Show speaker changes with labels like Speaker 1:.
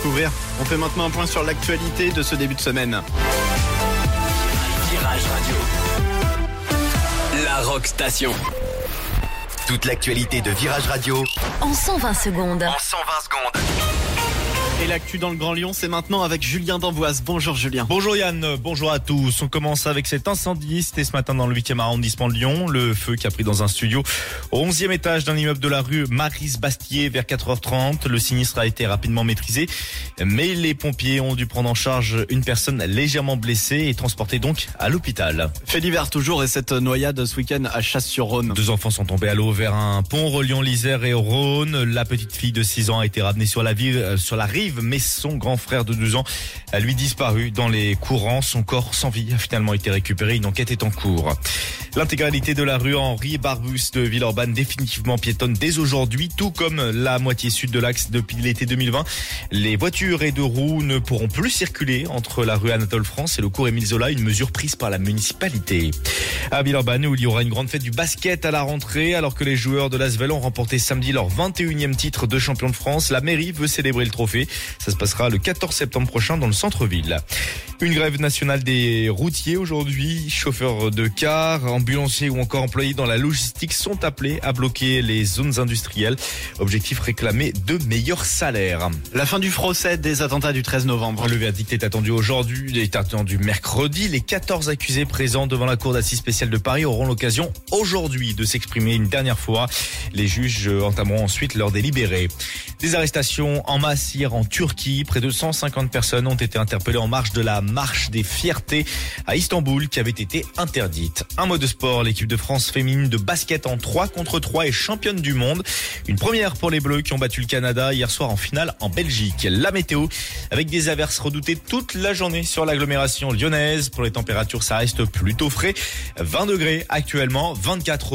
Speaker 1: découvrir. On fait maintenant un point sur l'actualité de ce début de semaine.
Speaker 2: Virage Radio, la Rock Station. Toute l'actualité de Virage Radio
Speaker 3: en 120 secondes.
Speaker 1: Et l'actu dans le Grand Lyon, c'est maintenant avec Julien d'Amboise. Bonjour Julien.
Speaker 4: Bonjour Yann, bonjour à tous. On commence avec cet incendie. C'était ce matin dans le 8e arrondissement de Lyon. Le feu qui a pris dans un studio au 11e étage d'un immeuble de la rue Maryse-Bastier vers 4h30. Le sinistre a été rapidement maîtrisé, mais les pompiers ont dû prendre en charge une personne légèrement blessée et transportée donc à l'hôpital.
Speaker 1: Fait divers toujours et cette noyade ce week-end à Chasse-sur-Rhône.
Speaker 4: 2 enfants sont tombés à l'eau vers un pont reliant l'Isère et Rhône. La petite fille de 6 ans a été ramenée sur la rive, mais son grand frère de 2 ans a lui disparu dans les courants. Son corps sans vie a finalement été récupéré. Une enquête est en cours. L'intégralité de la rue Henri Barbus de Villeurbanne définitivement piétonne dès aujourd'hui, tout comme la moitié sud de l'axe depuis l'été 2020. Les voitures et 2 roues ne pourront plus circuler entre la rue Anatole France et le cours Émile Zola, une mesure prise par la municipalité. À Villeurbanne, où il y aura une grande fête du basket à la rentrée, alors que les joueurs de l'Asvel ont remporté samedi leur 21e titre de champion de France, la mairie veut célébrer le trophée. Ça se passera le 14 septembre prochain dans le centre-ville. Une grève nationale des routiers aujourd'hui. Chauffeurs de cars, ambulanciers ou encore employés dans la logistique sont appelés à bloquer les zones industrielles. Objectif, réclamer de meilleurs salaires.
Speaker 1: La fin du procès des attentats du 13 novembre.
Speaker 4: Le verdict est attendu mercredi. Les 14 accusés présents devant la cour d'assises spéciale de Paris auront l'occasion aujourd'hui de s'exprimer une dernière fois. Les juges entameront ensuite leur délibéré. Des arrestations en masse hier en Turquie. Près de 150 personnes ont été interpellées en marge de la marche des fiertés à Istanbul qui avait été interdite. Un mot de sport, l'équipe de France féminine de basket en 3 contre 3 est championne du monde. Une première pour les Bleus qui ont battu le Canada hier soir en finale en Belgique. La météo avec des averses redoutées toute la journée sur l'agglomération lyonnaise. Pour les températures, ça reste plutôt frais. 20 degrés actuellement, 24